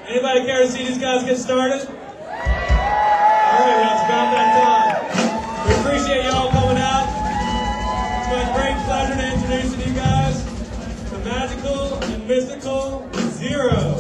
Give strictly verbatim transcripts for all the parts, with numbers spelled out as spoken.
Anybody care to see these guys get started? All right, well, it's about that time. We appreciate y'all coming out. It's my great pleasure to introduce to you guys the Magical and Mystical Zero.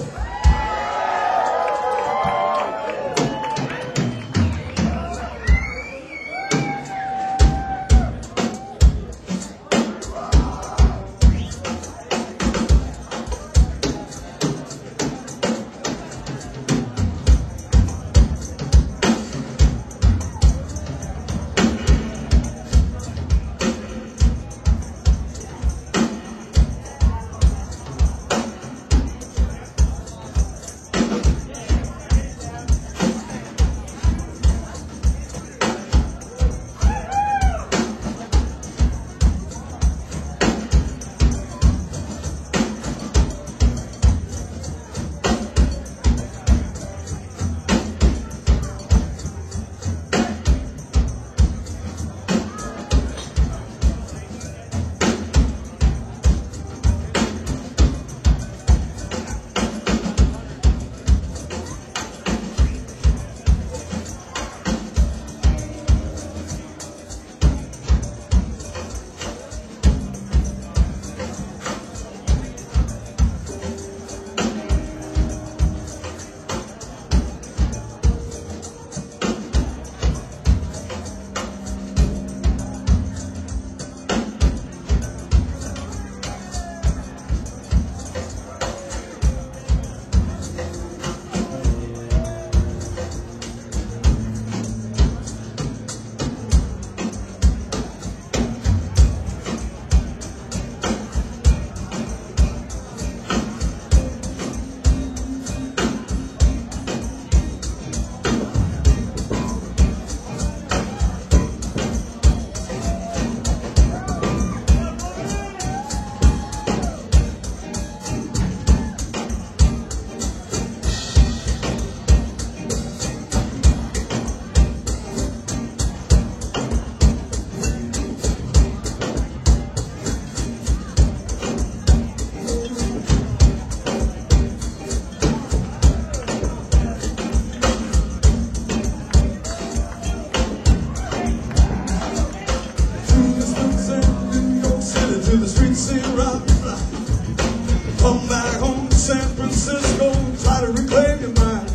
Come back home to San Francisco, try to reclaim your mind.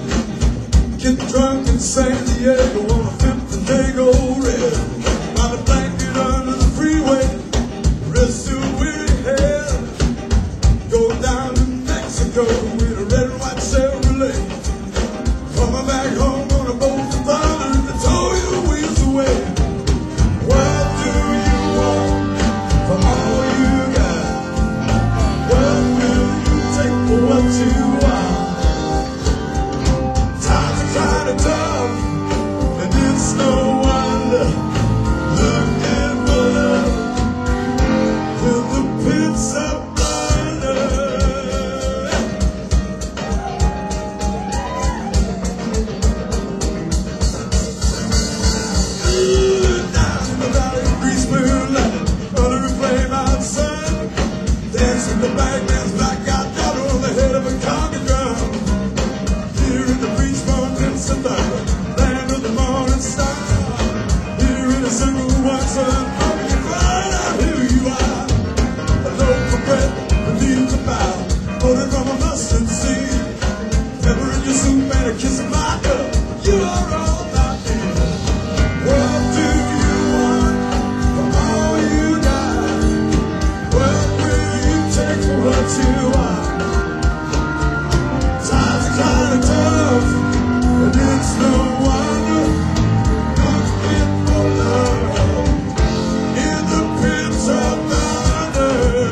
Get drunk in San Diego on a Fifth and Dago red. Find a blanket under the freeway, rest your weary head. Go down to Mexico with a red and white Chevrolet. Coming back home on a boat to thunder to tow your wheels away. What do you want from all you got? What will you take for what you want? Times are kind of tough, and it's no wonder. Looking for love in the pits of thunder. Down in the valley of Grease moonlight, under a flame outside, dancing the bagman's black eyed daughter on the head of a conga drum. Here in the breeze mountains of thunder, land of the morning star. Here in a single one sun, you find out who you are. A loaf of bread, a meal to bow, voted from a mustard seed. Pepper in your soup and a kiss of my love, you are all I need. What do you want from all you got? What will you take for what you are? Times are kind of tough, and it's no wonder. Looking for love in the pits of thunder.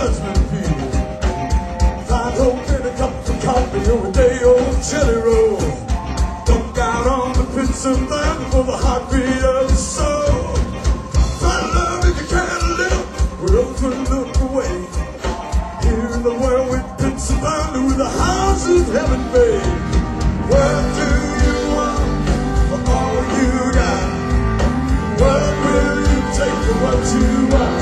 judgment field. Find hope in a cup of coffee or a day old chili roll. Look out on the pits of land for the heartbeat of the soul. Find love if you can't live, we're up to look away. Here in the world with pits of land with the house of heaven made. What do you want for all you got? What will you take for what you want?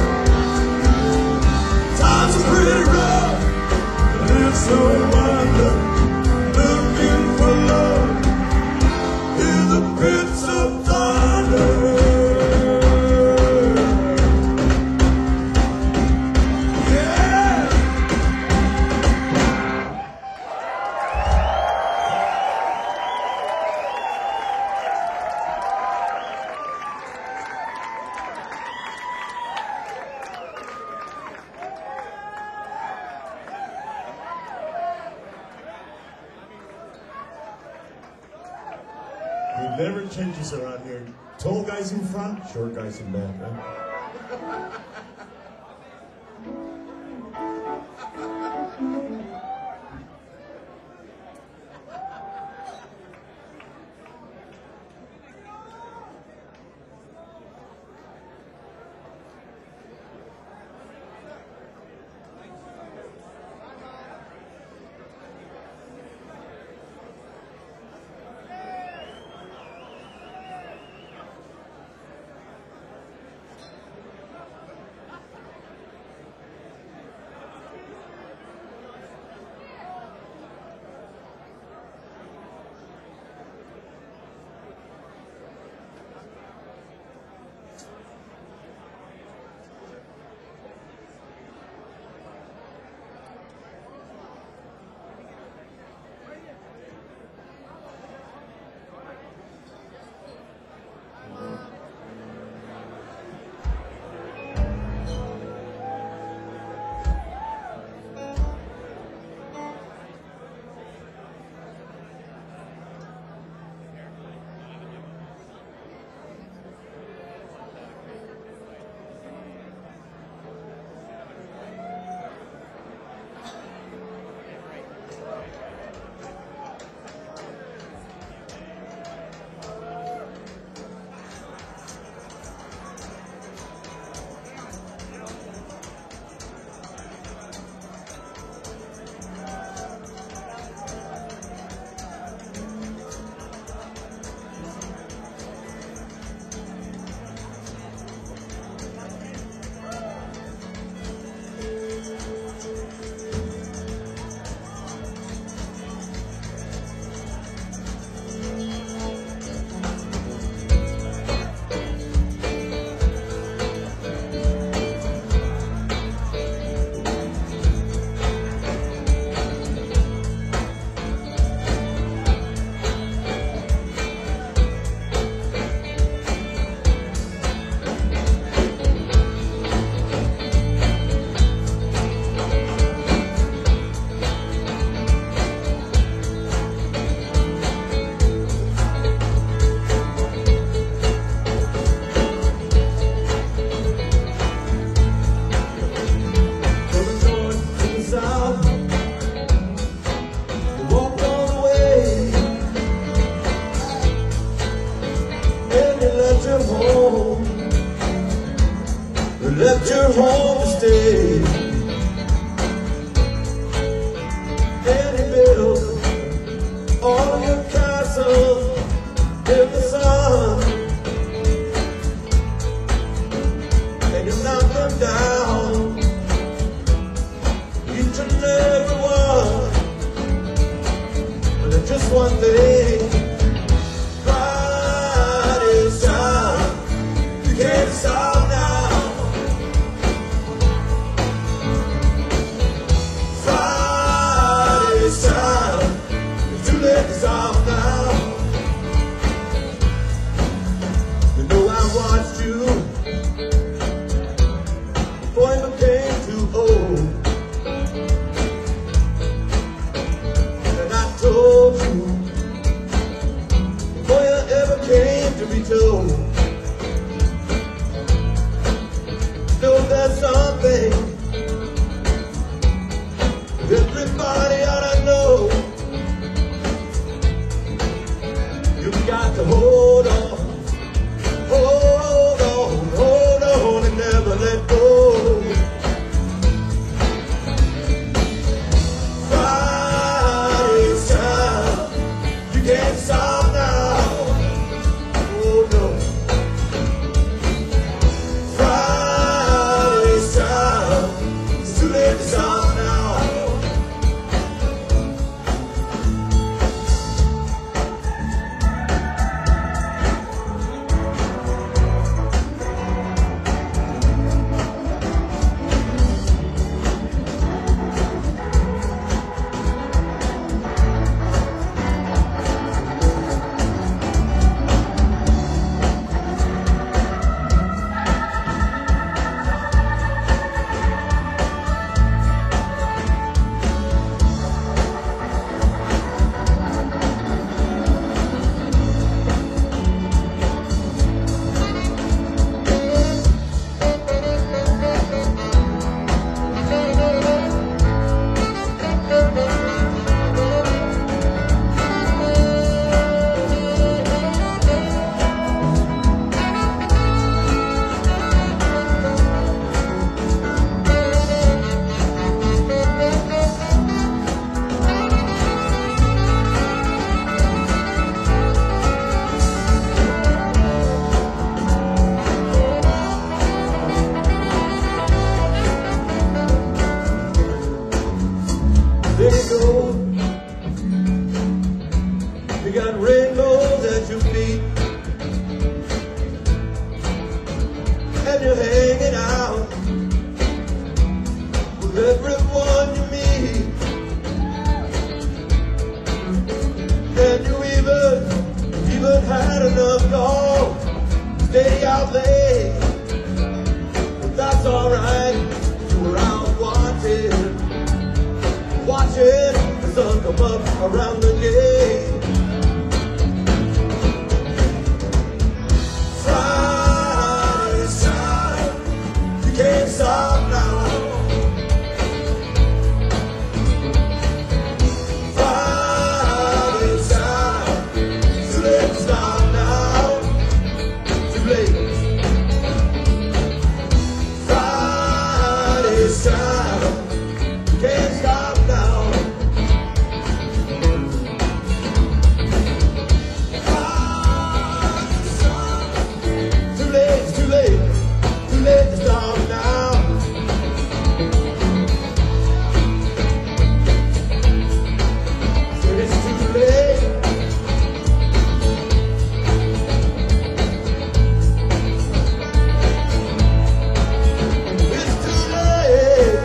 Times are pretty rough, and it's no wonder. Looking for love in the pits of thunder. Yeah. It never changes around here. Tall guys in front, short guys in back, right? sun come up around the gate. Friday's time, you can't stop now. Friday's time, too late to stop now. Too late. Friday's time, you can't stop now. Too late, it's too late, too late to stop now. Said it's too late. It's too late.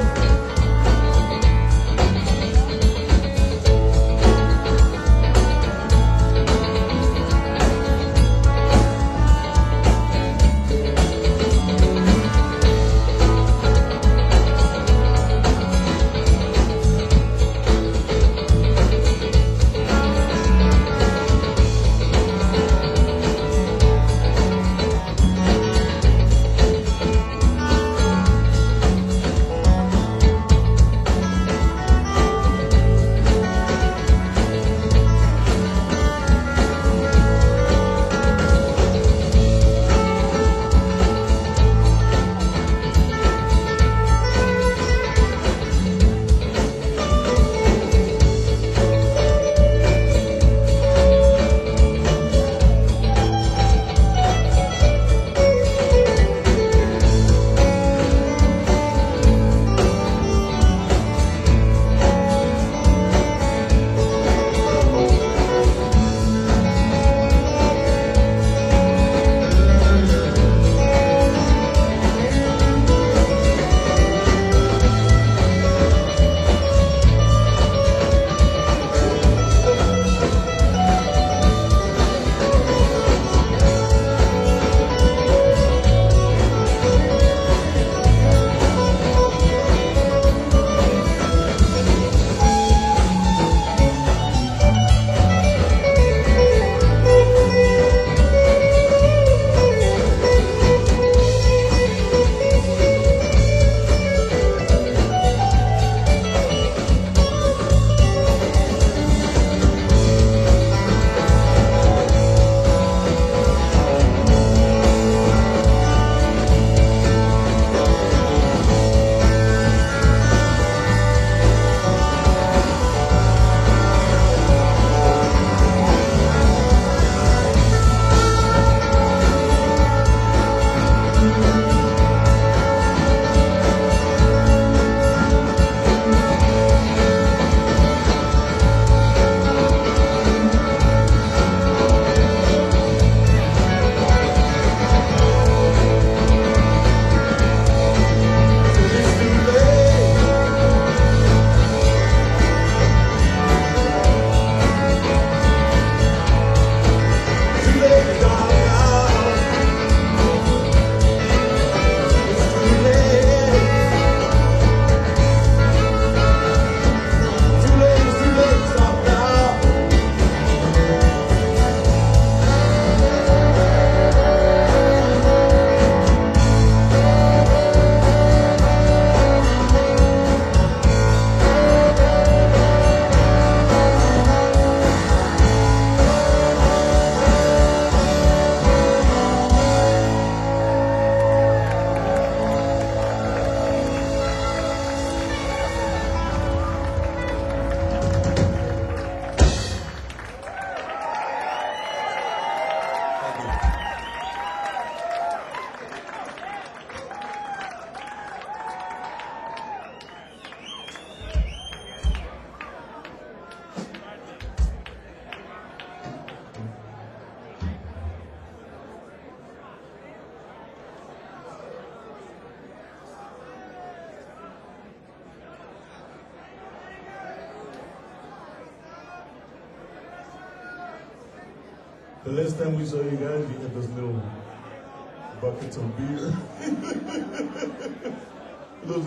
The last time we saw you guys, you had those little buckets of beer. Those little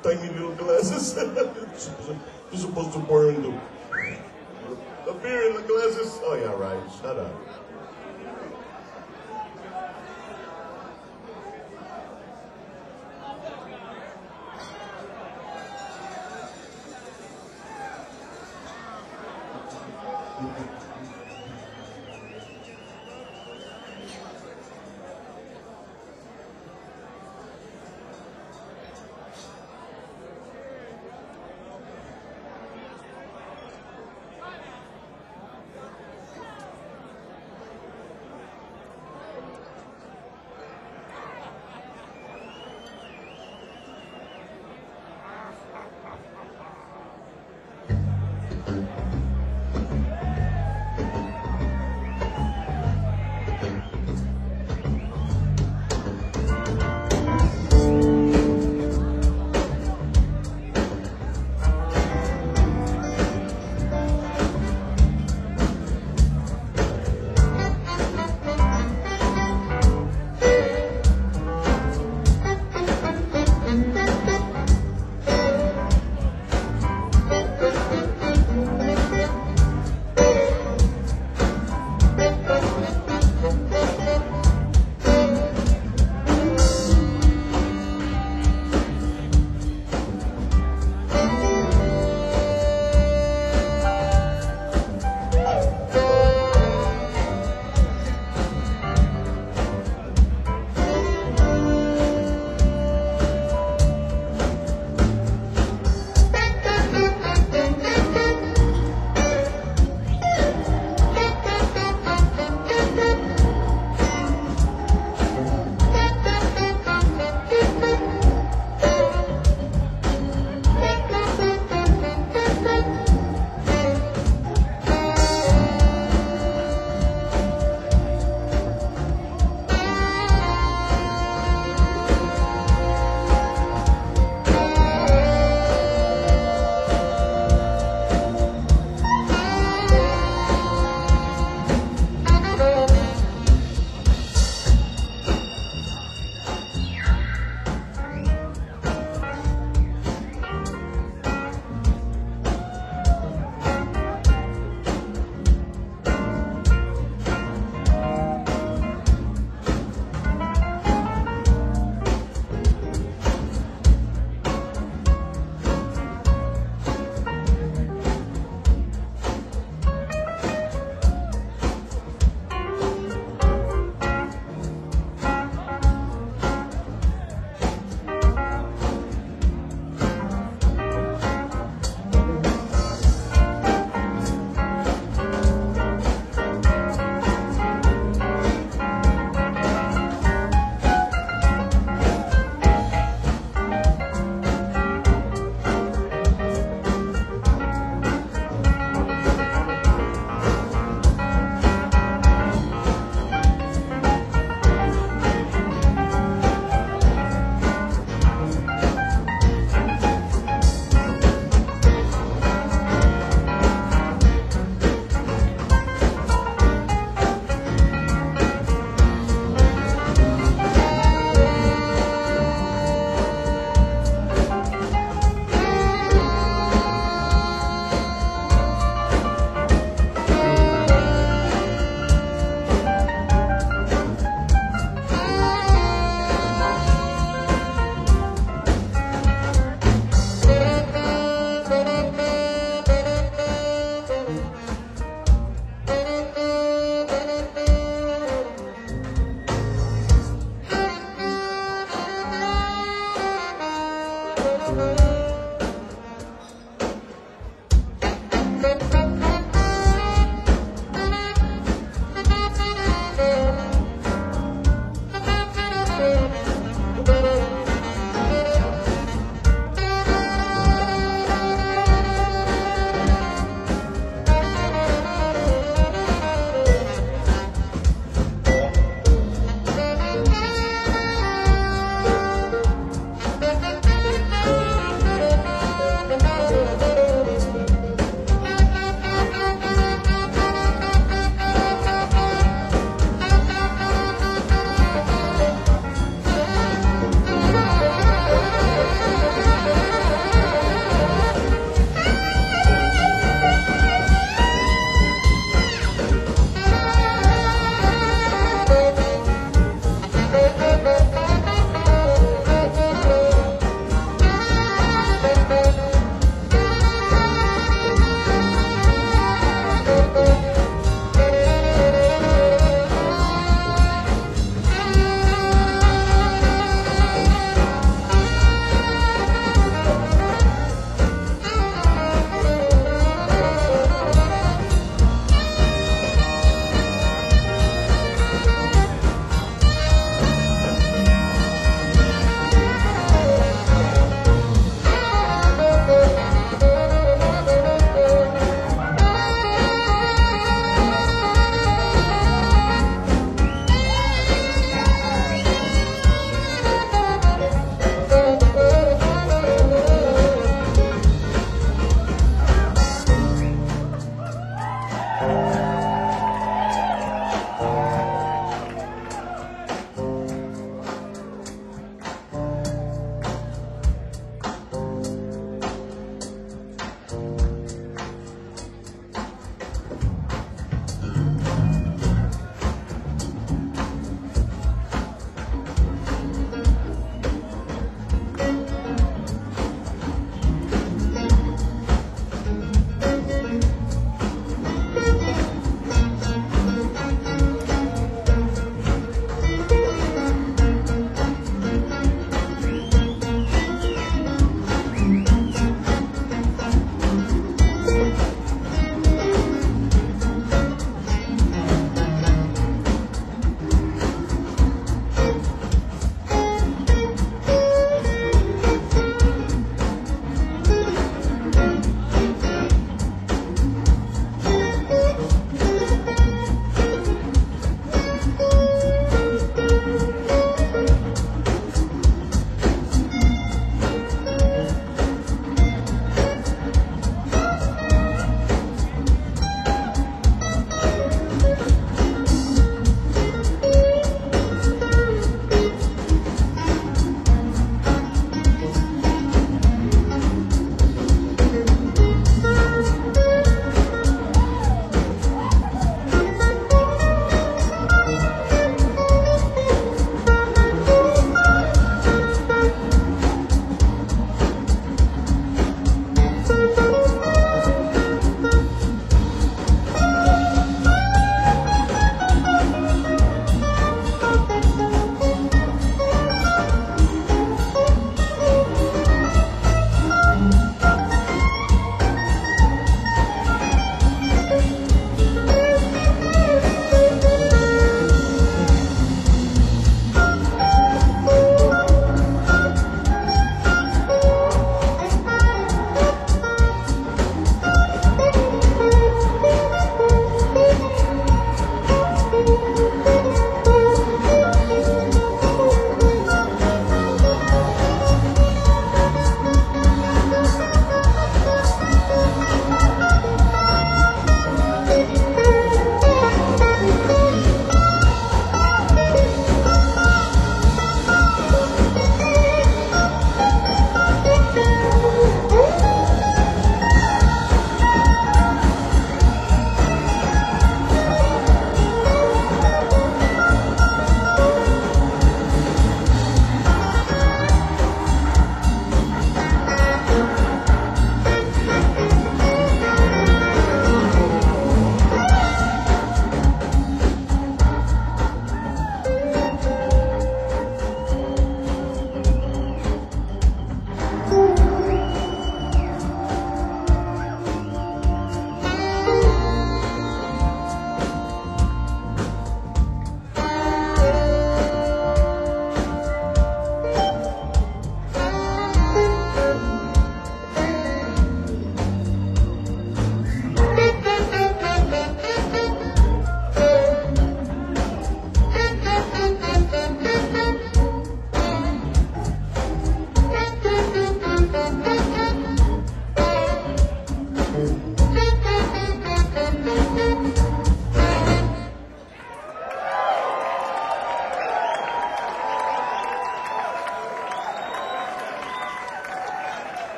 tiny little glasses. You're supposed to burn the, the beer in the glasses. Oh yeah, right. Shut up.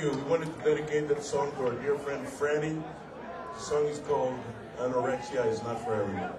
you. We wanted to dedicate that song to our dear friend Franny. The song is called Anorexia is Not for Everyone.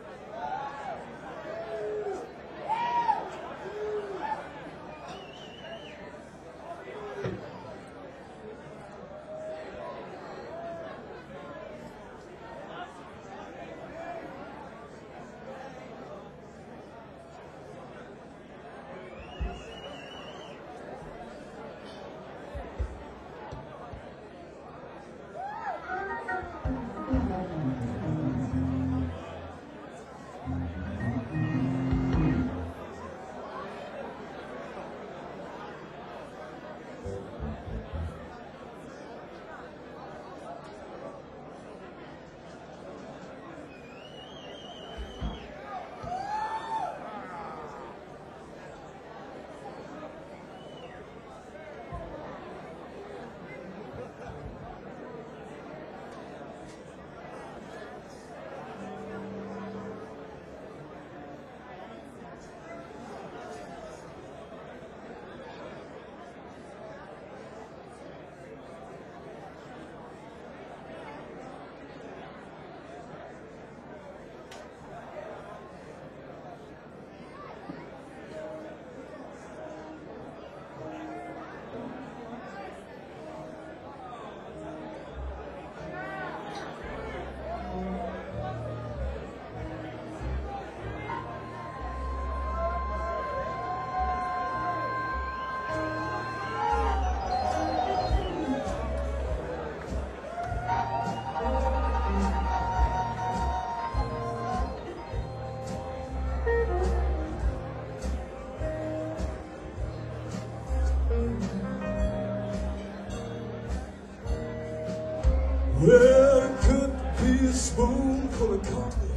Well, it could be a spoonful of coffee,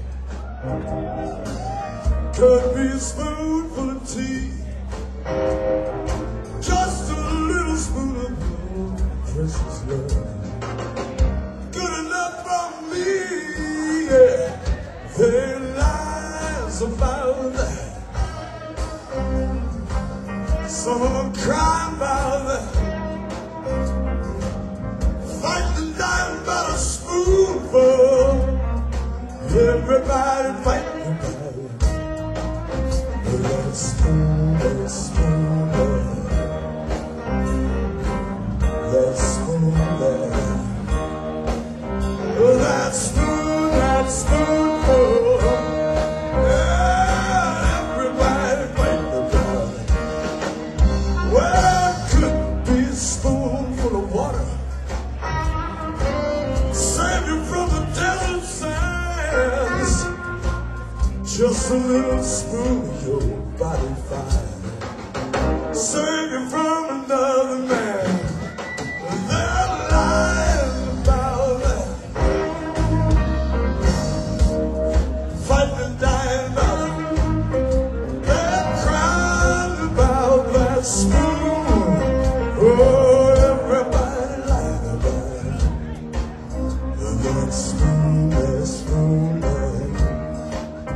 could be a spoonful of tea, just a little spoon of your precious love. Good enough for me, yeah. There lies about that. Some of them cry about that. Fighting down about a spoonful. Everybody fighting about it. That spoon, that spoon, that spoon, that spoon, that spoonful. Yeah, everybody fighting about it. Well, it could be a spoonful of water. Save you from the devil's sands. Just a little spoon of your body fire. Save you from another man. They're lying about that. Fighting and dying about it. They're crying about that spoon. Oh, everybody lying about it. That spoon, that spoon,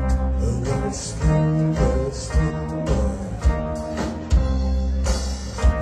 that spoon, that spoon.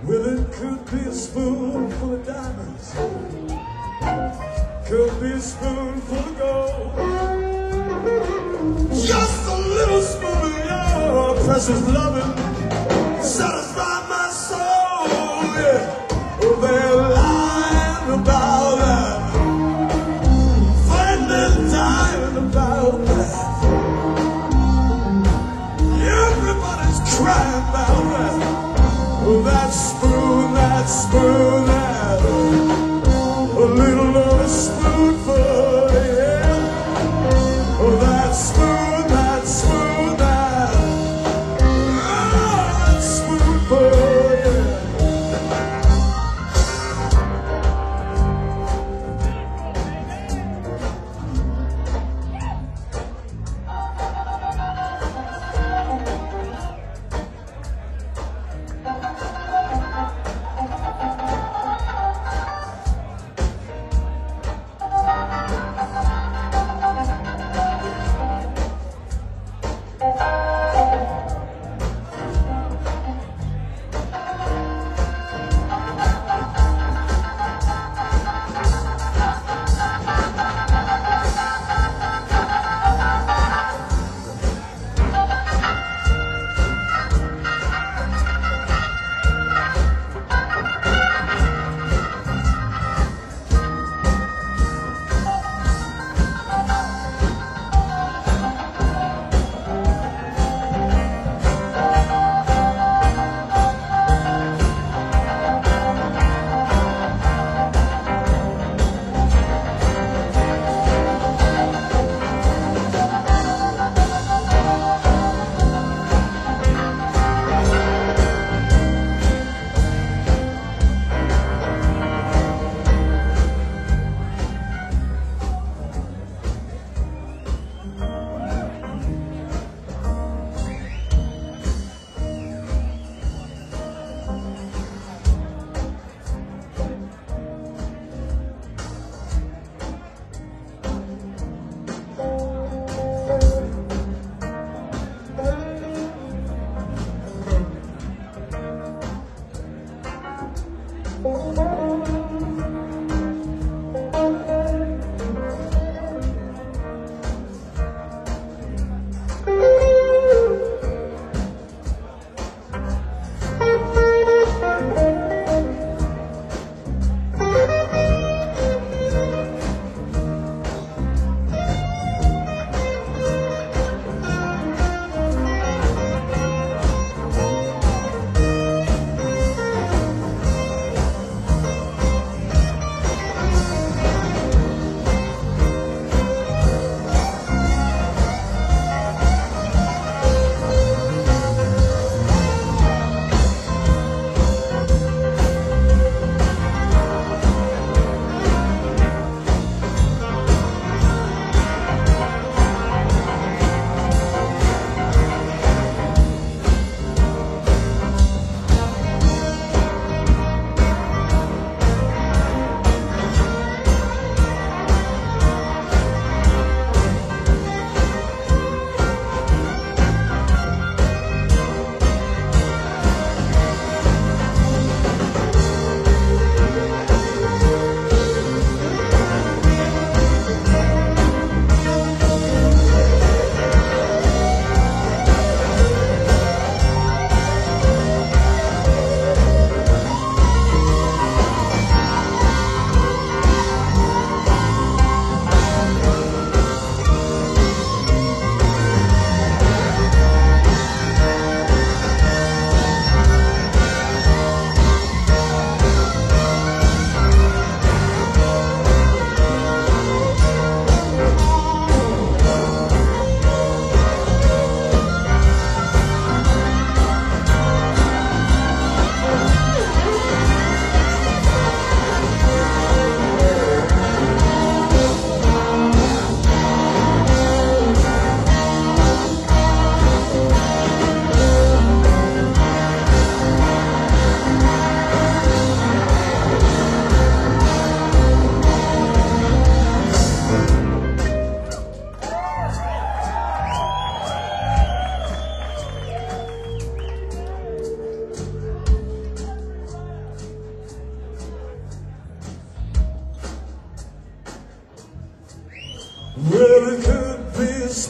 Well, it could be a spoonful of diamonds, could be a spoonful of gold, just a little spoon of your precious loving satisfy my soul. Yeah. Oh, they're lying about that, fighting and dying about that. Everybody's crying about that. Oh, that spoon, that spoon, that a little of a spoonful, yeah. Oh, that spoon, that spoon, that, oh, that spoonful, yeah.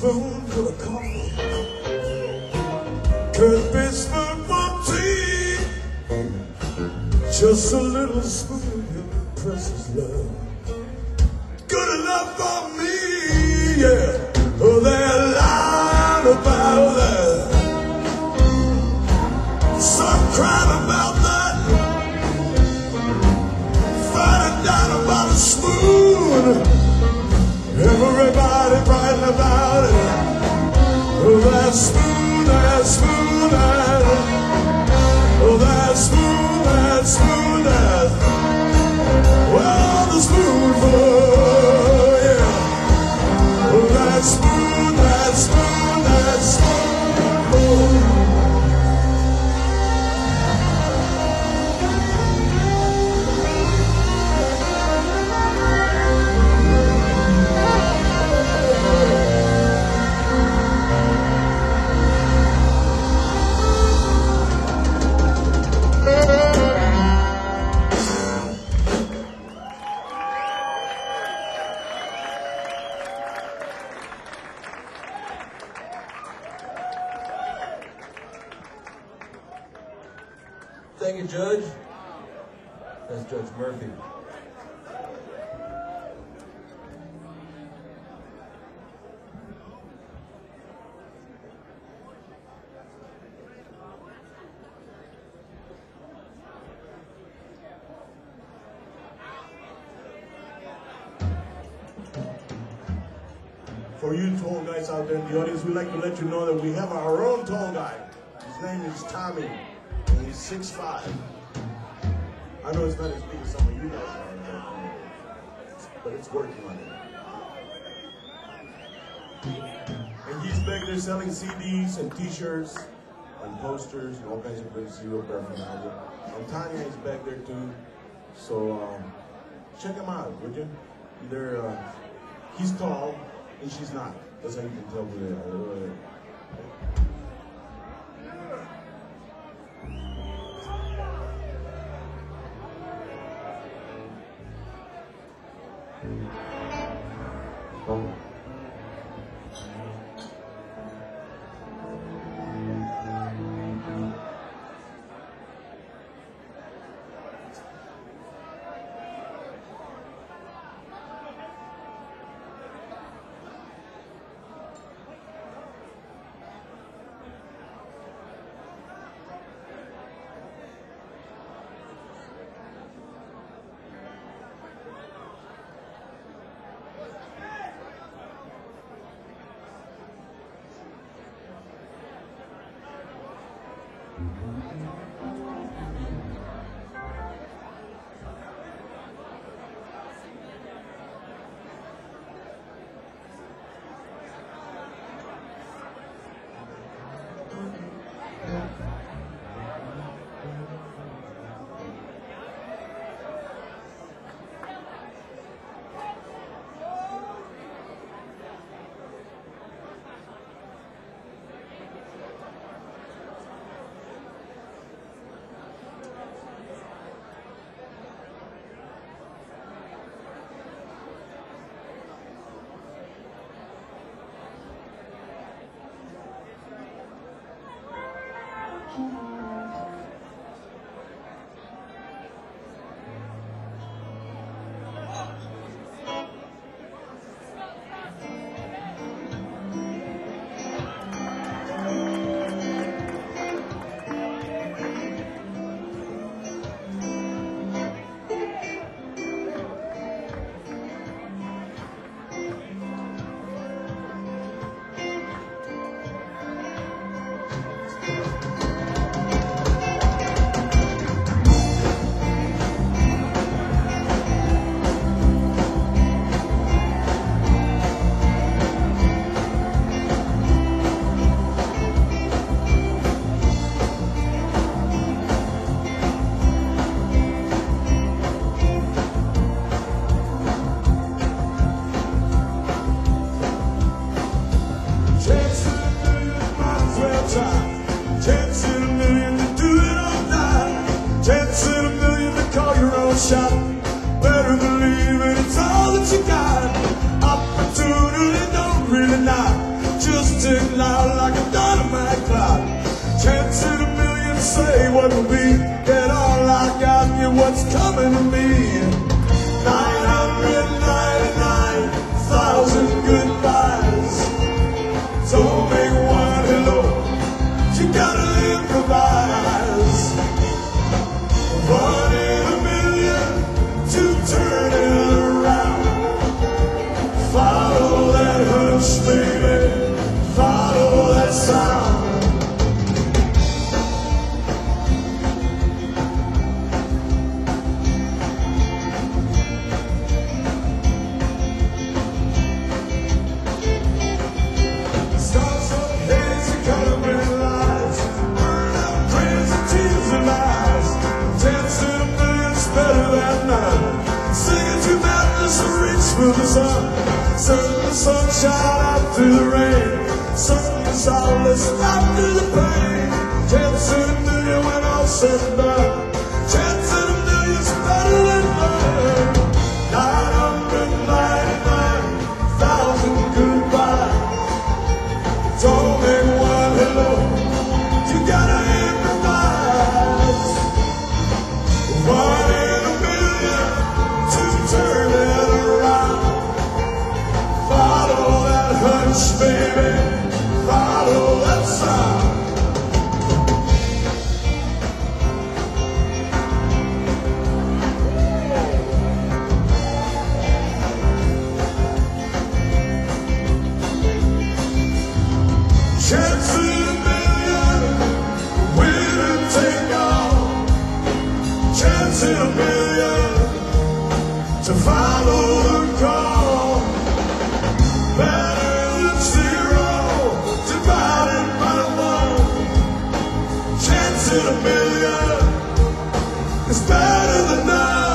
spoonful of coffee, could be spoonful of tea, just a little spoon of your precious love, good enough for me, yeah. Oh, they're lying about that, some crying about that, fighting down about a spoon. Everybody writing about it. Oh, that spoon, that spoon, that. Oh, that spoon, that spoon, that. Well, the spoonful, yeah. Oh, that spoon, that spoon, that spoonful. Thank you, Judge. That's Judge Murphy. For you tall guys out there in the audience, we'd like to let you know that we have our own tall guy. His name is Tommy, and he's six five. I know it's not as big as some of you guys are, but, but it's working on it. And he's back there selling C Ds and T-shirts and posters and all kinds of great zero paraphernalia. And Tanya is back there too, so um, check him out, would you? They're, uh, he's tall. And she's not. That's how you can tell who they are. Oh. Shot. Better believe it, it's all that you got. Opportunity don't really knock. say what will be. Get all I got, get what's coming to me. nine hundred ninety-nine thousand goodbyes. Don't make one hello. You gotta improvise. One in a million to turn it around. Follow that hunch, baby. Follow that sound. Stars of hazy coloring lights, burn out crazy tears and lies. Dancing a million's better than none. Singing to madness and reach for the sun. Sun the sunshine out through the rain. Sun the solace after the pain. Dancing a million when all said and done. Dancing a million's better than none. Nine hundred ninety-nine thousand goodbyes. Don't make one hello. You gotta improvise. One in a million to turn it around. Follow that hunch, baby. Follow that sound. Chance in a million, win and take all. Chance in a million to follow the call. Better than zero, divided by one. Chance in a million is better than none.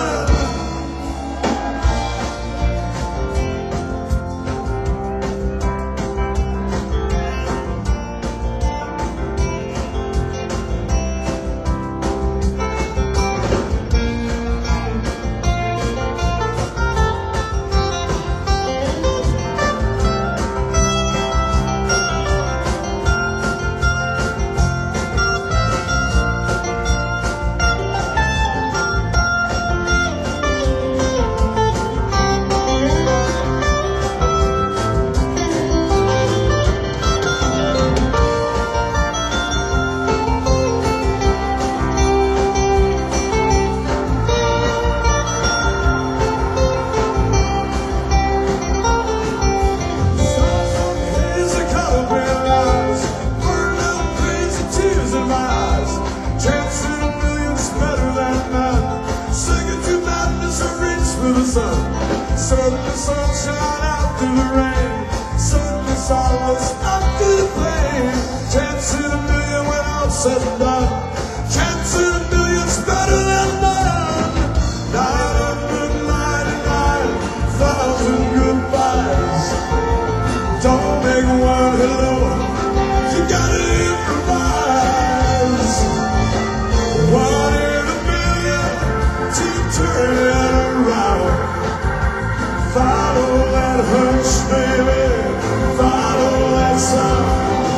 Here's the color red eyes, burn out crazy tears and lies. Chance in a million's better than none. Singing to madness and reach for the sun. Sun the sunshine out through the rain. Sun the solace out through the pain. Chance in a million when all said and done. Chance in a million's better than none. Nine hundred ninety-nine thousand goodbyes. Don't make one hello. You gotta improvise. One in a million to turn it around. Follow that hunch, baby. Follow that sound.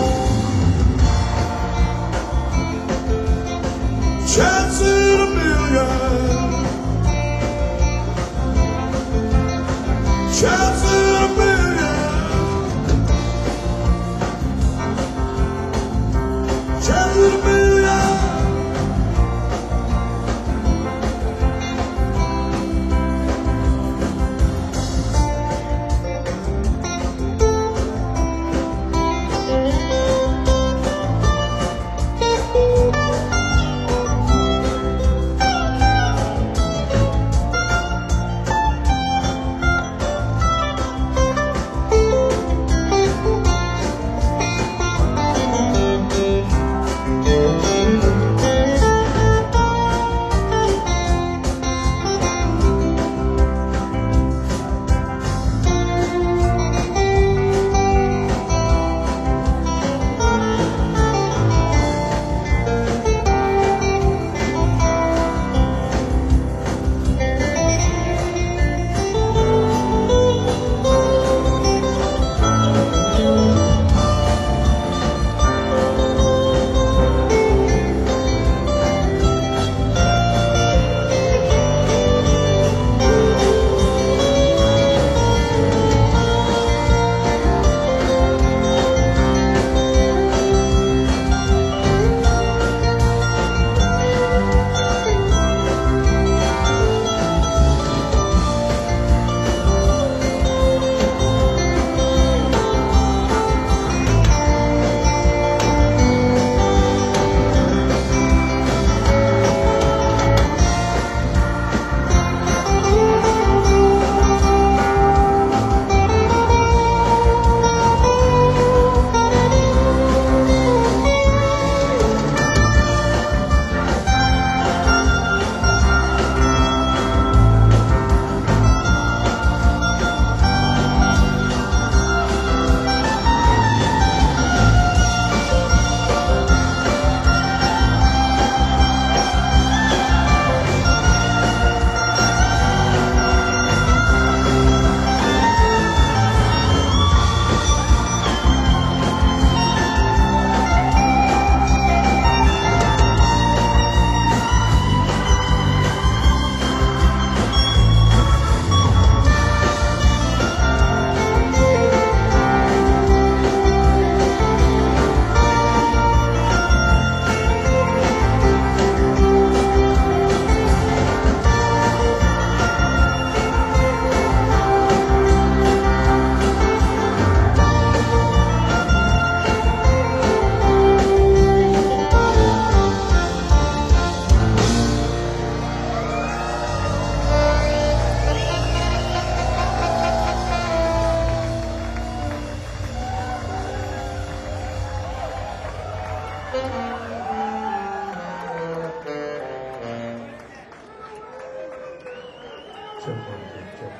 Chance in a million. Chance in a million. Chance in a million. Check one, two, check.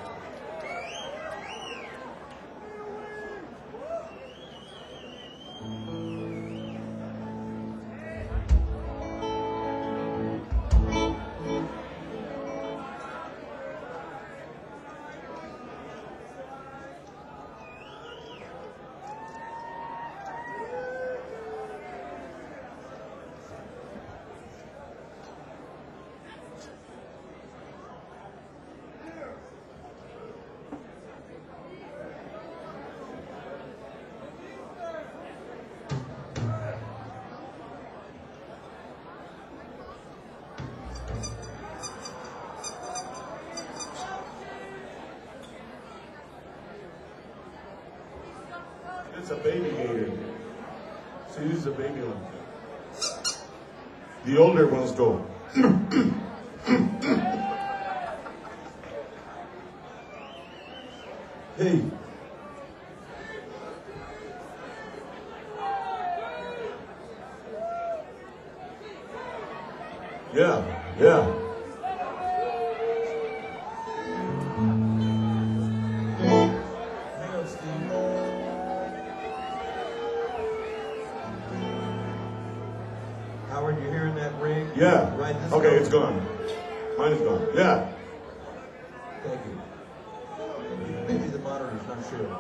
It's a baby gator. See, this is a baby one. The older ones go. Hey. Yeah, yeah. Hang on, Steve. Howard, you hearing that ring? Yeah. Right this Okay, way. it's gone. Mine is gone. Yeah. Thank you. Maybe the monitor's not sure.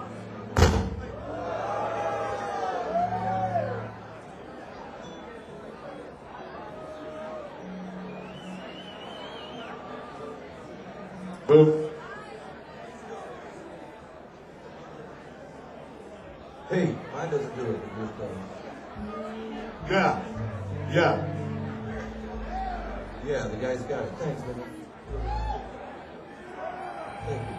Boom. Hey, mine doesn't do it. It just does. Yeah. Yeah. Yeah, the guy's got it. Thanks, man. Thank you.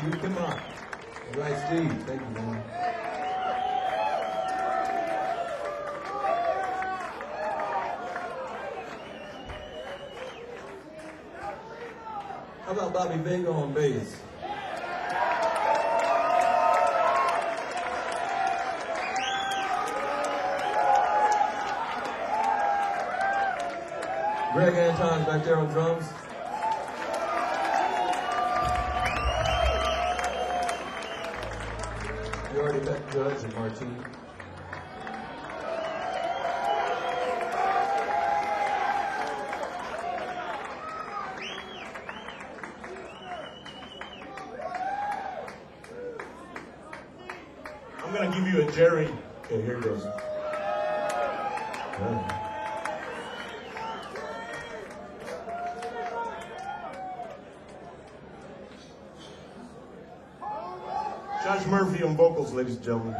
Steve, come on. All right, Steve. Thank you, man. How about Bobby Vega on bass? Greg Anton's back there on drums. You already met Judge and Martine. I'm gonna give you a Jerry. Okay, here it goes. Yeah. Judge Murphy on vocals, ladies and gentlemen.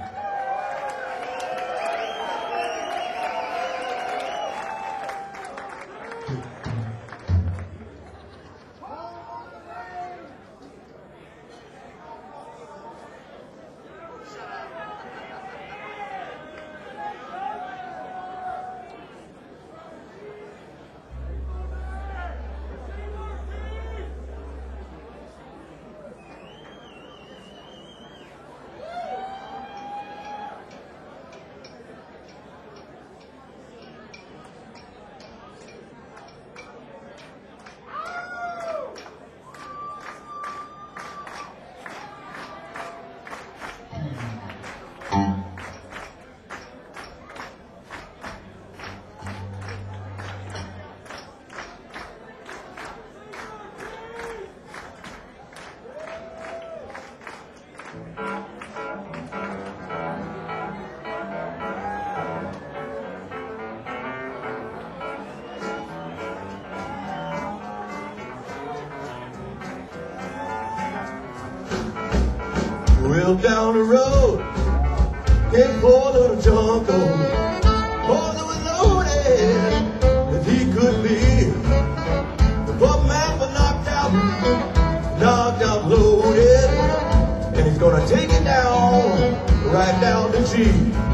Well, down the road came poor little Junko. More than was loaded as he could be. The poor man was knocked out, knocked out loaded, and he's gonna take it down, right down the G.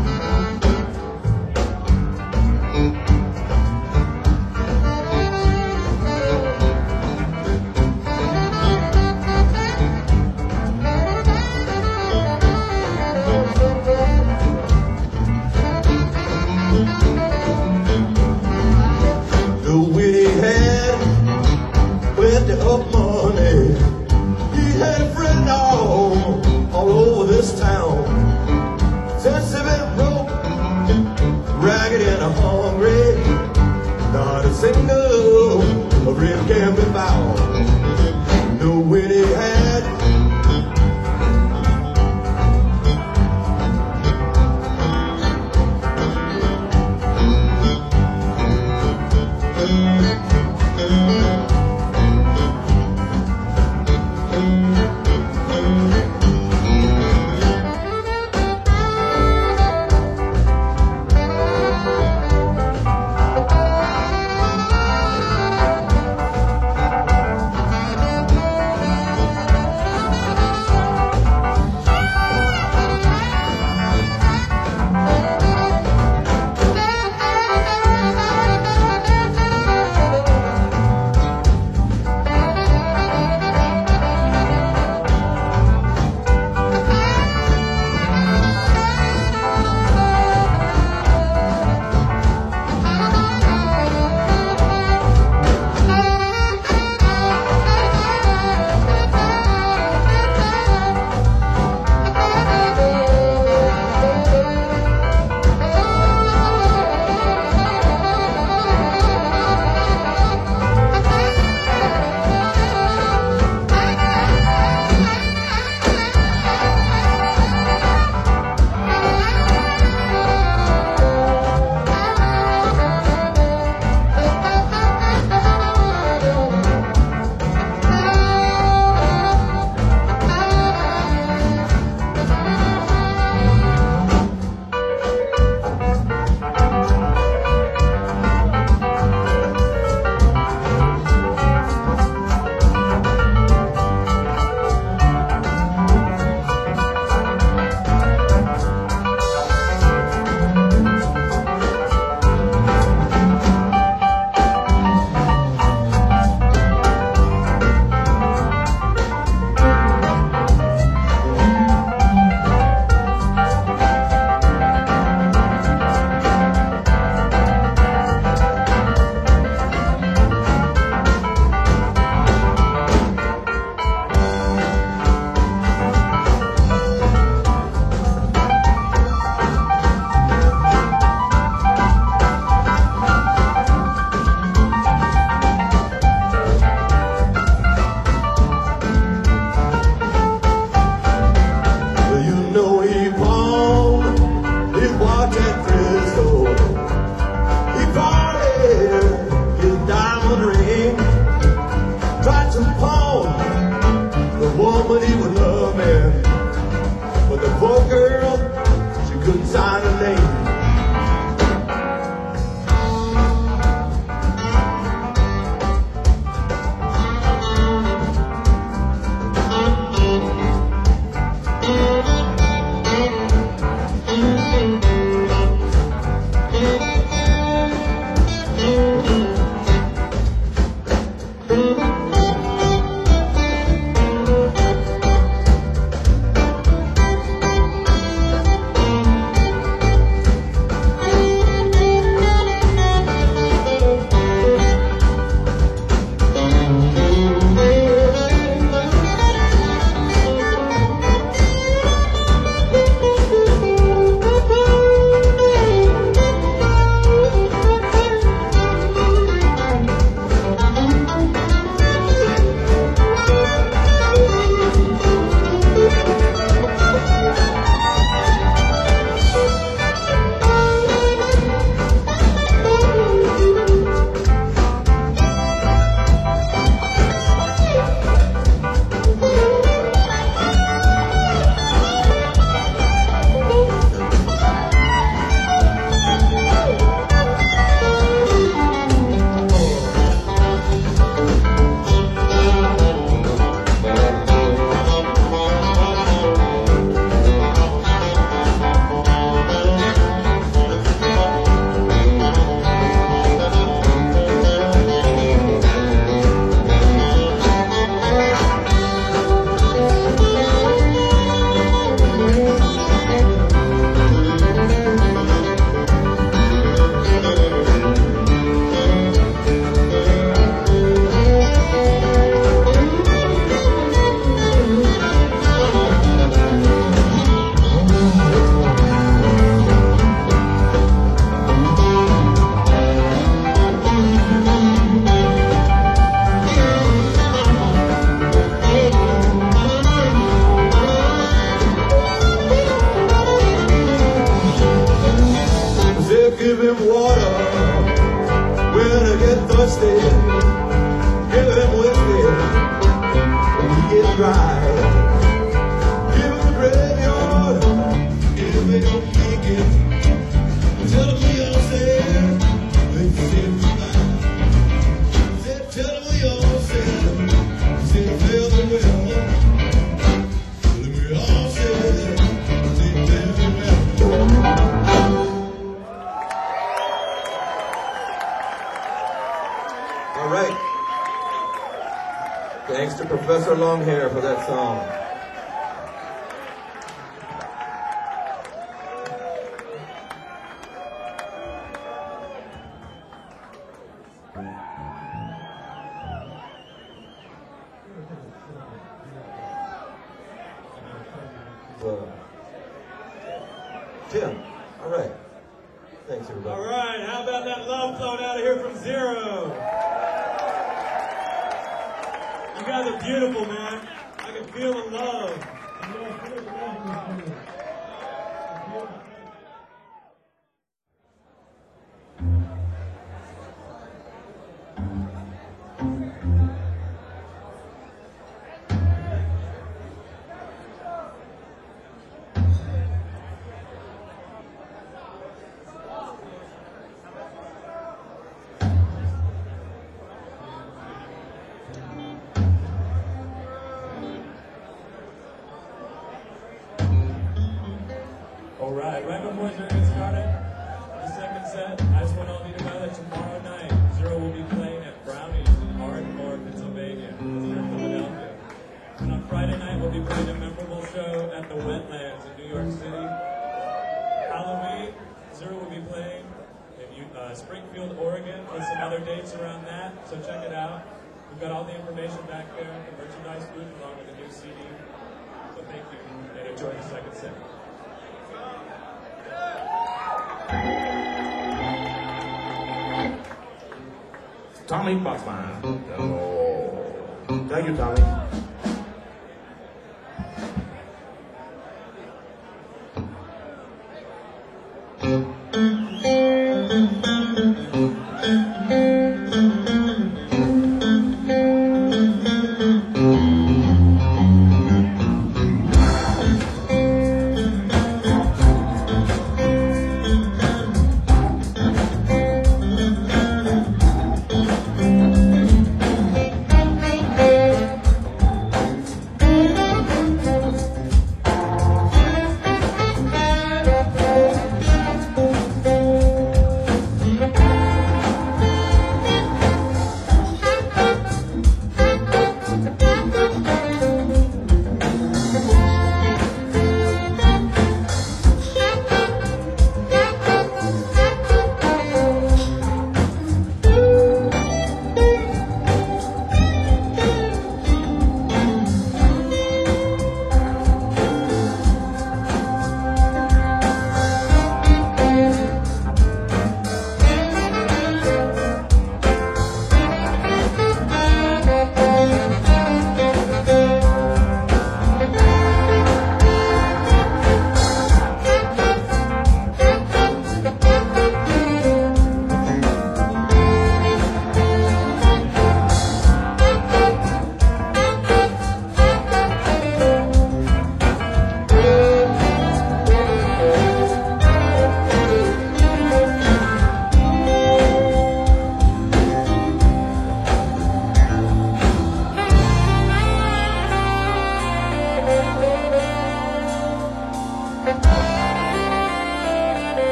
Up money, he had a friend all, all over this town. Since they've been Give him water when I get thirsty. Give him whiskey when he gets dry. Give him the graveyard, give him your kicking. Tell him we all said, they said goodbye. Said, tell him we all said, said farewell. Tell him we all said, said farewell. All right. Thanks to Professor Longhair for that song. Uh, Tim, all right. Thanks, everybody. All right, how about that love flowing out of here from Zero? You guys are beautiful, man. I can feel the love. All right, right before Zero gets started, the second set, I just want all of you to know that tomorrow night, Zero will be playing at Brownies in Ardmore, Pennsylvania. That's near Philadelphia. And on Friday night, we'll be playing a memorable show at the Wetlands in New York City. Halloween, Zero will be playing in uh, Springfield, Oregon, with some other dates around that, so check it out. We've got all the information back there, the merchandise booth, along with the new C D. So thank you, and enjoy the second set. Tommy Boxman. Thank you, Tommy.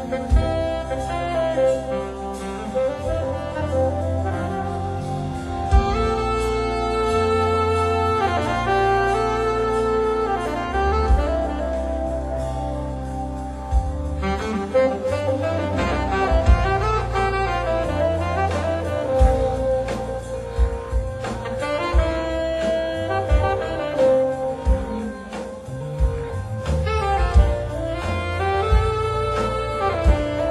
Thank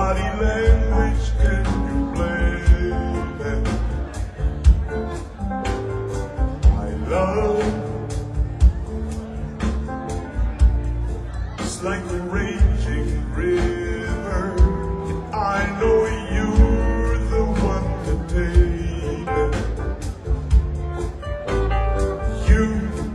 body language can you blame? My love is like a raging river. I know you're the one to take it. You,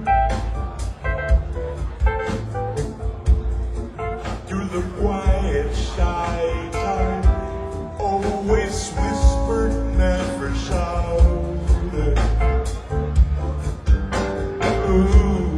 you're the quiet, shy type, always whispered, never shouted. Ooh,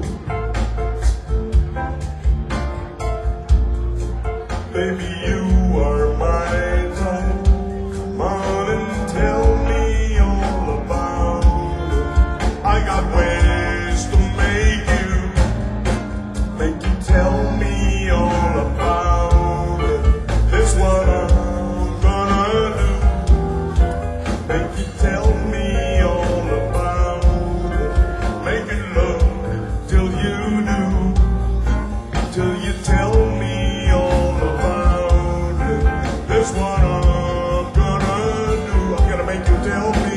baby, you are my type. Come on and tell me all about it. I got ways to make you, make you tell me all about it. That's what I'm gonna do. Make you tell me all about it. Make it look till you do, till you tell me all about it. That's what I'm gonna do. I'm gonna make you tell me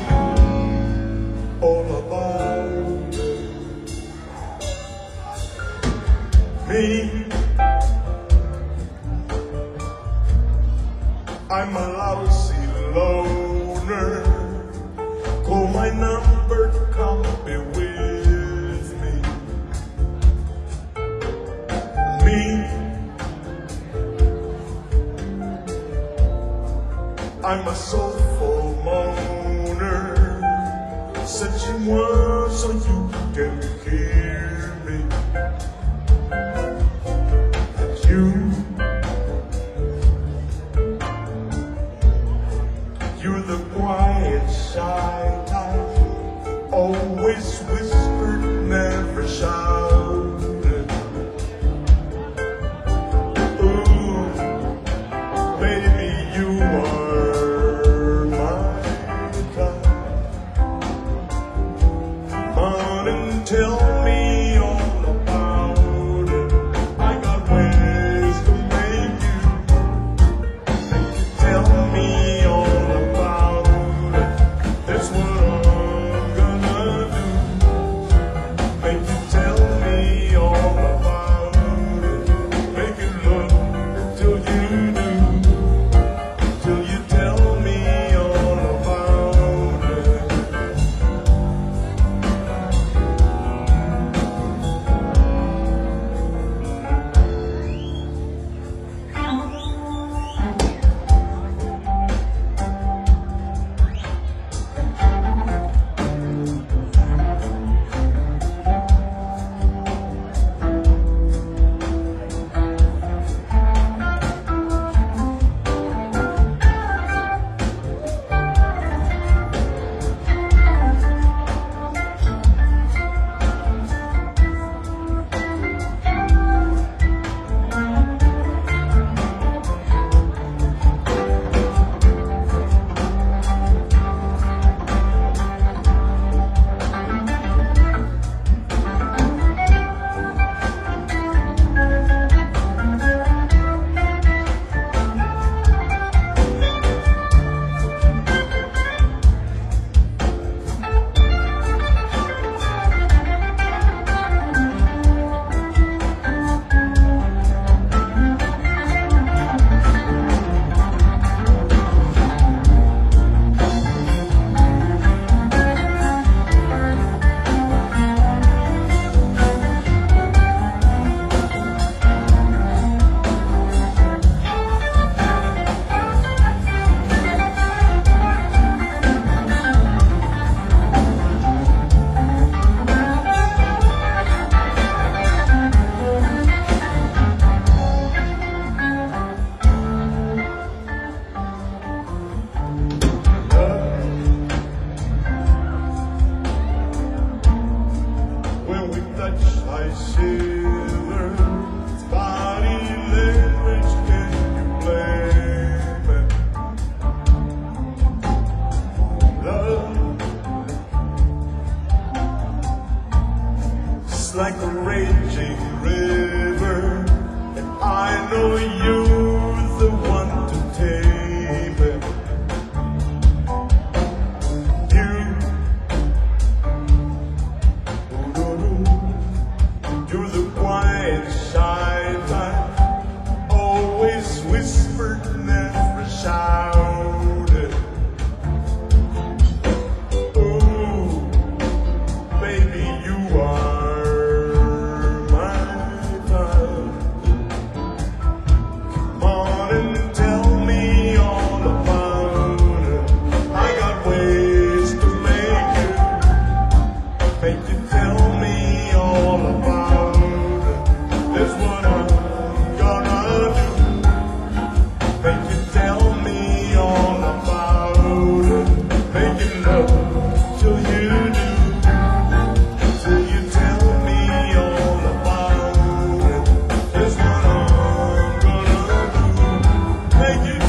all about it. Me, I'm a lousy loner. Call my number, come be with me. Me, I'm a soulful moaner, searching words so you can hear me. And you, you're the quiet, shy type, always whispered, never shouted. Ooh, baby, you are my type. Come on and tell me all about it. I got ways to make you, make you tell me all about it. That's what I'm gonna do.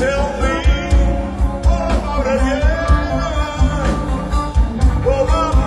tell me all about it, yeah. Oh, mama,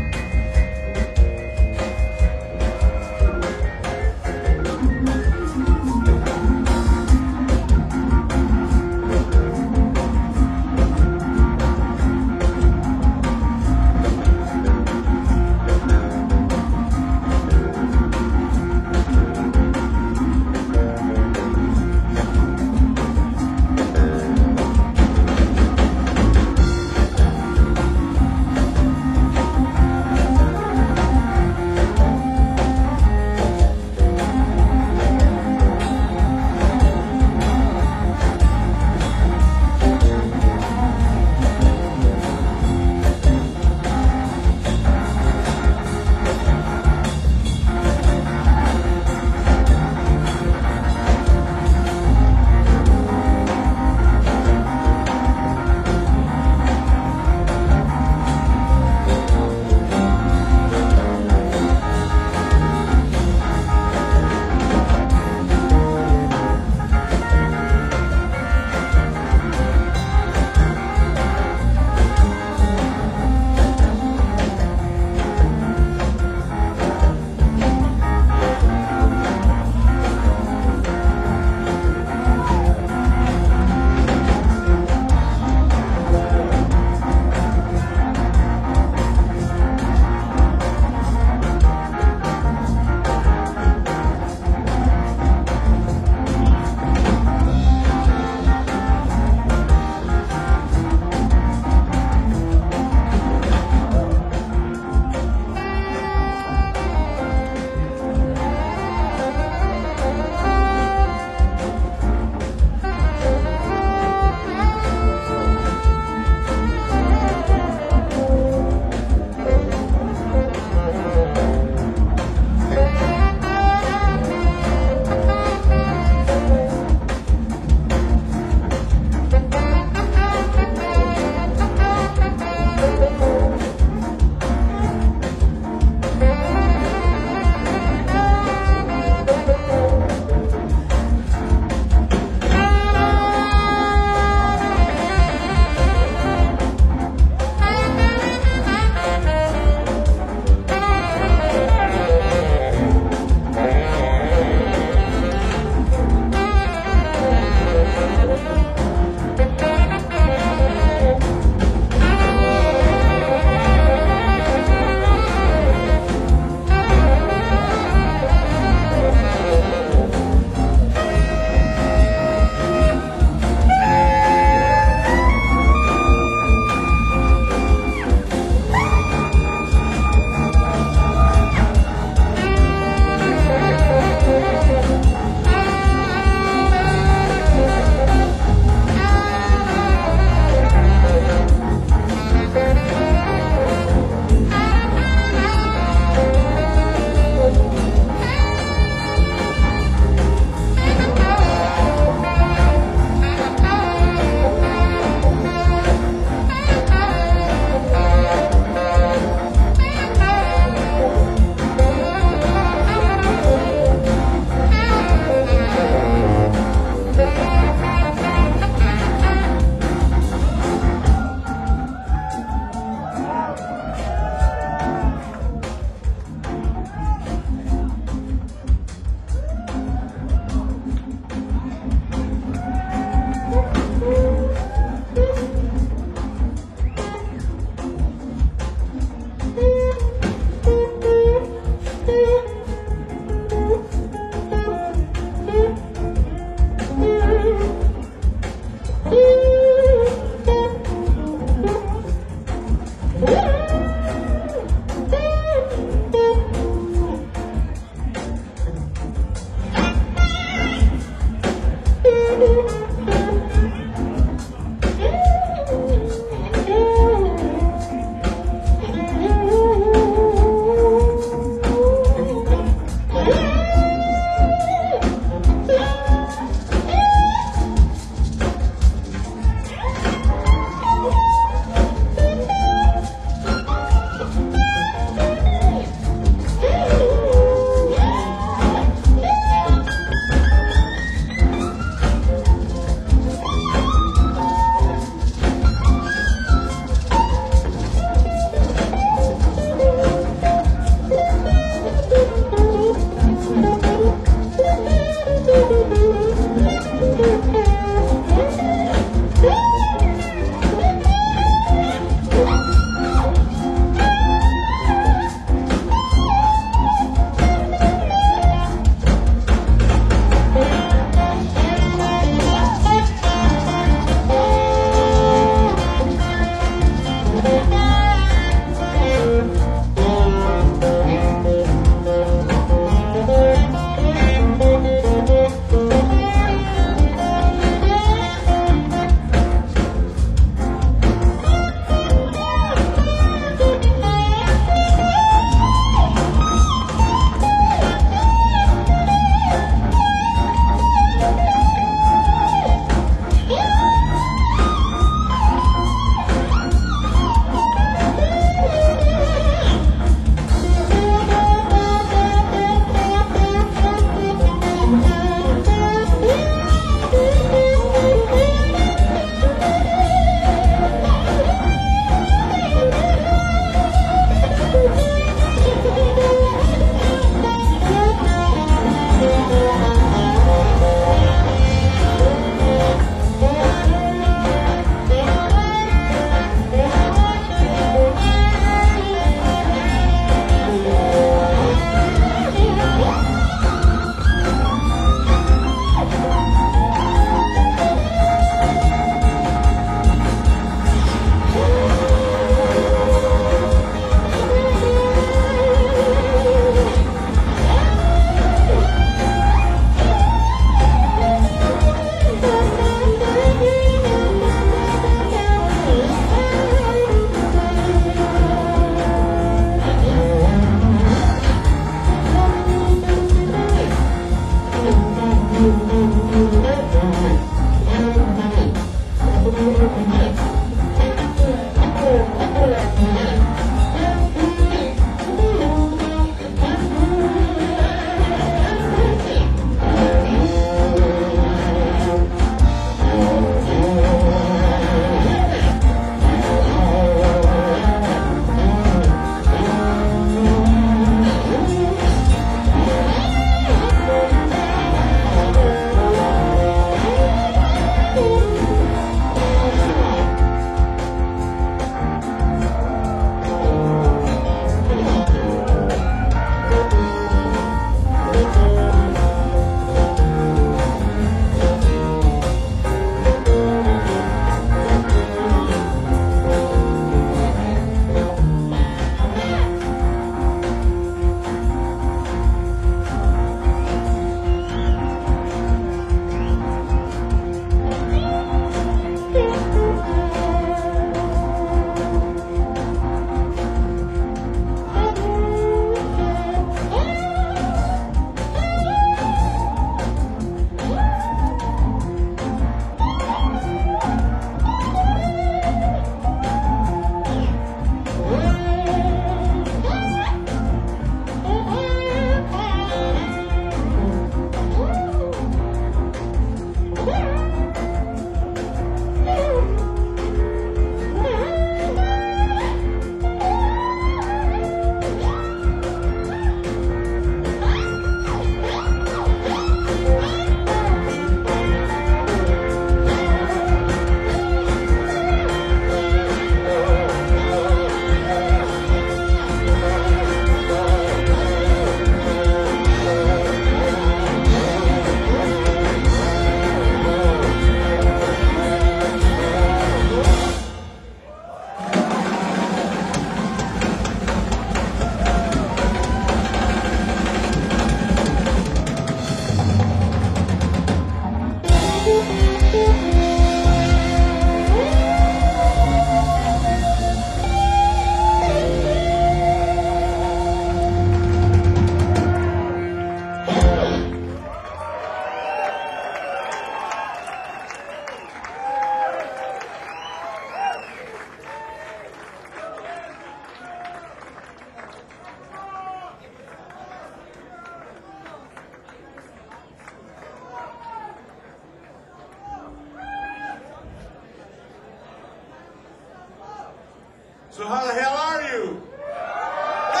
So how the hell are you? Hey!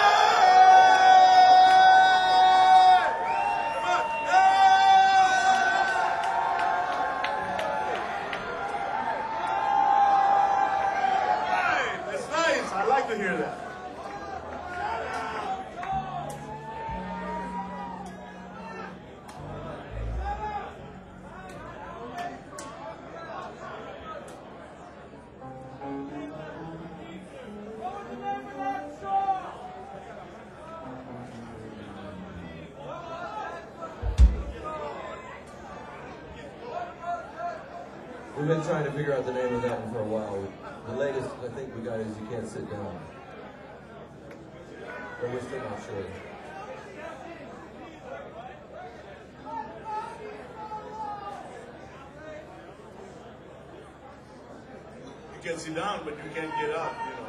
Come on! Hey! That's nice. I like to hear that. We've been trying to figure out the name of that one for a while. The latest I think we got is You Can't Sit Down. But we're still not sure. You can sit down, but you can't get up, you know.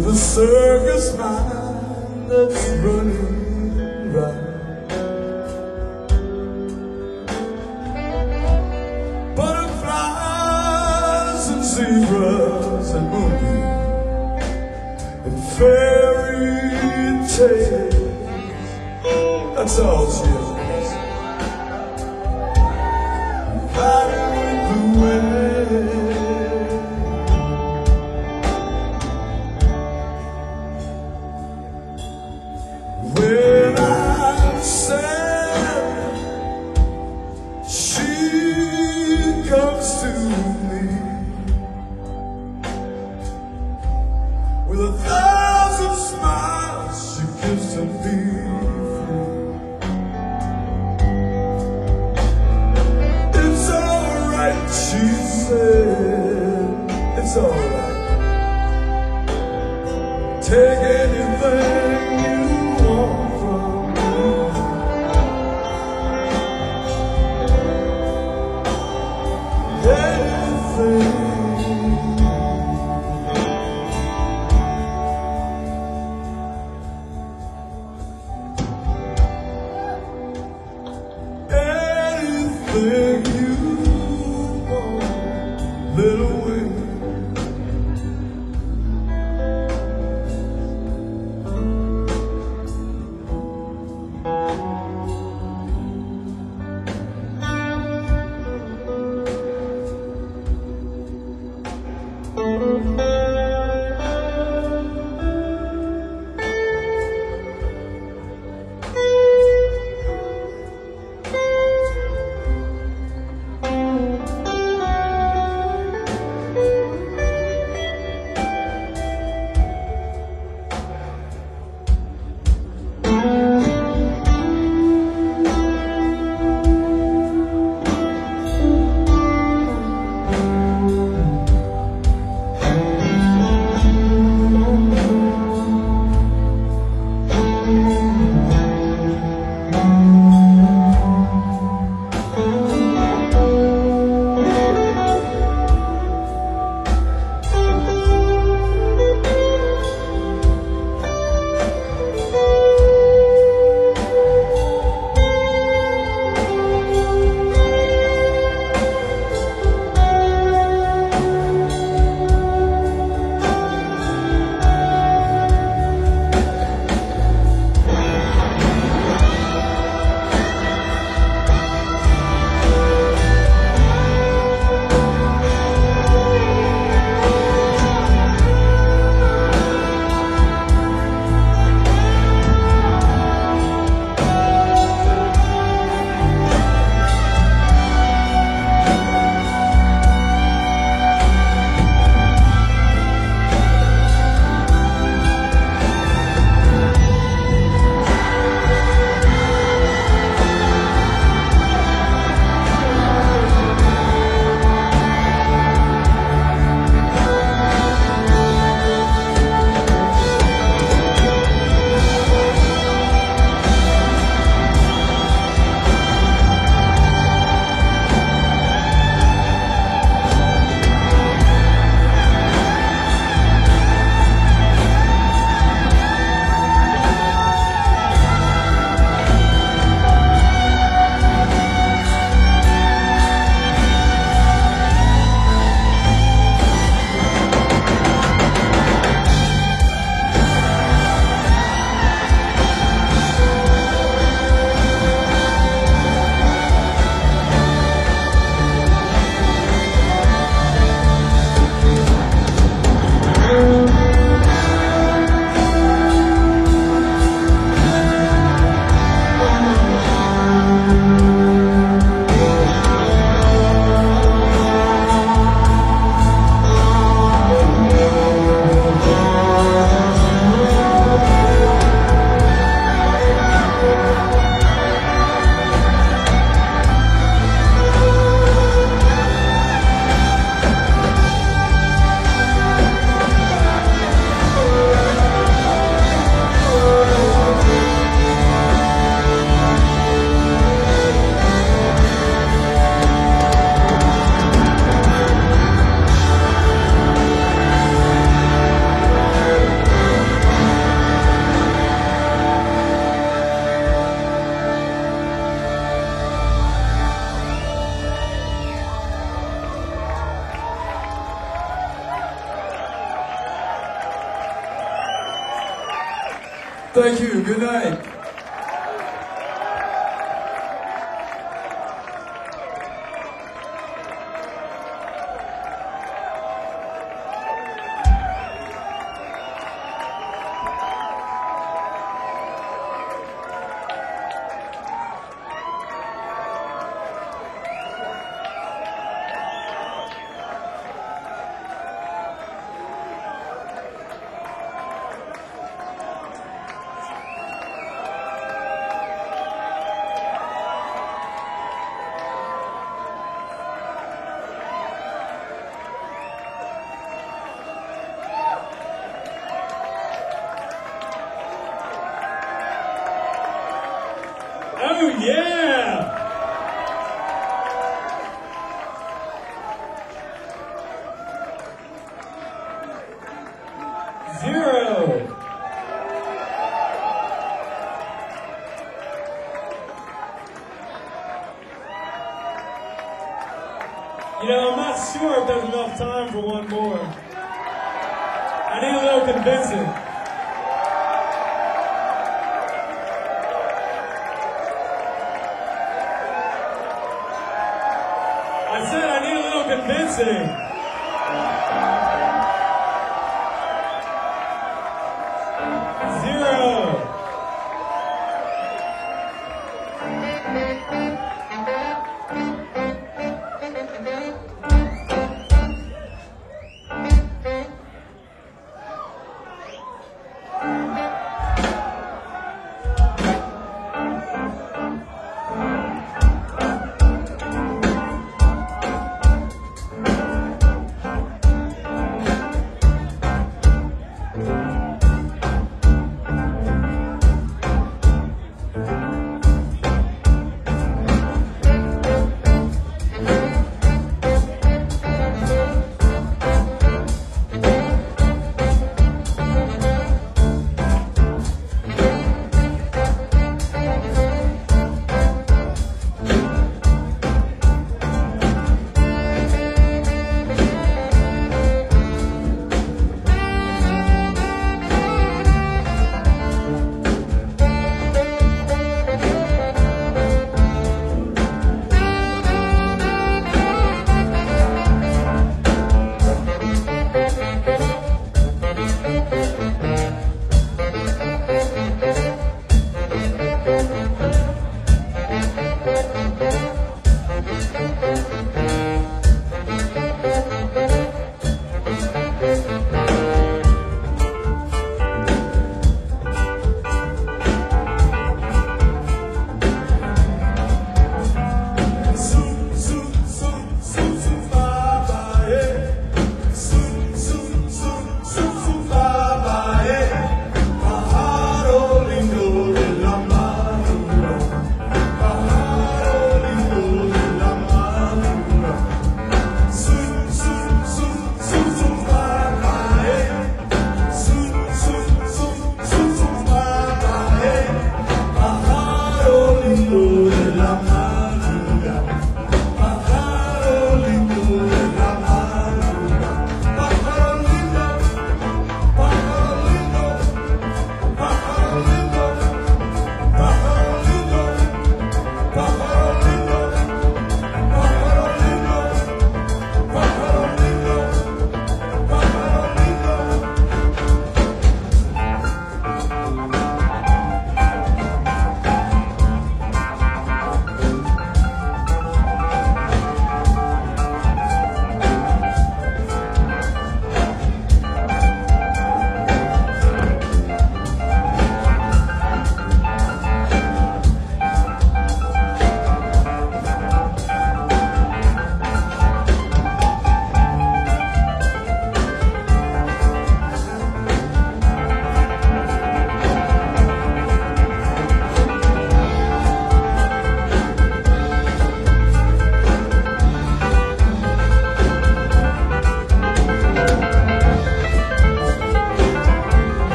with a circus mind that's running round. Butterflies and zebras and moonbeams and fairy tales, that's all she is. Riding with the wind. When I'm sad, she comes to me with a thousand smiles she gives to me free. It's alright, she said, it's alright. Take anything you want from me. Anything. Anything you want, little wing. Thank you. Good night. Oh, yeah! Zero. You know, I'm not sure if there's enough time for one more. I need a little convincing. I said I need a little convincing. Zero.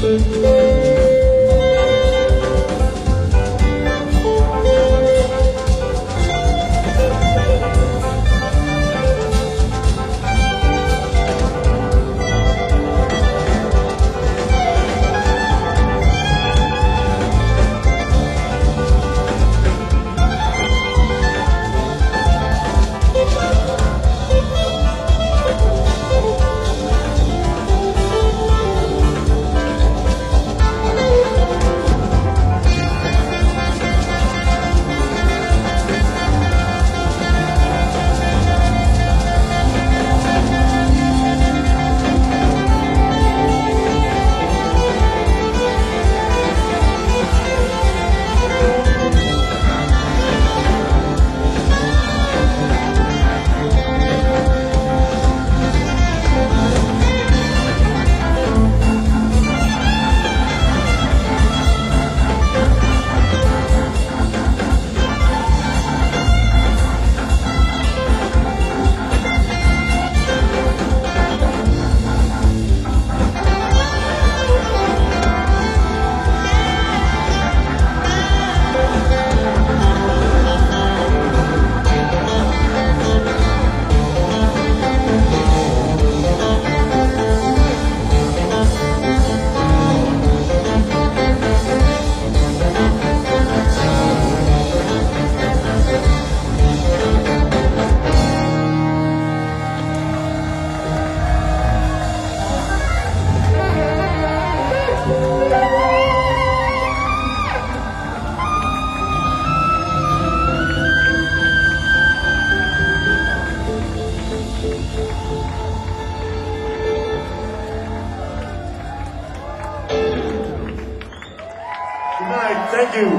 Good night. Thank you.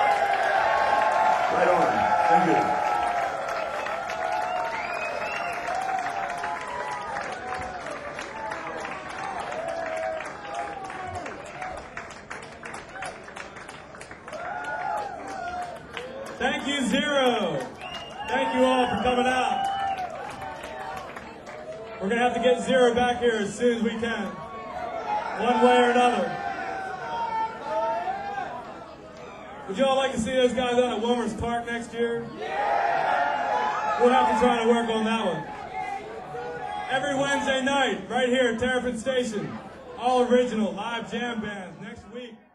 Right on. Thank you. Thank you, Zero. Thank you all for coming out. We're going to have to get Zero back here as soon as we can, one way or another. Would you all like to see those guys out at Wilmer's Park next year? We'll have to try to work on that one. Every Wednesday night, right here at Terrapin Station, all original live jam bands next week.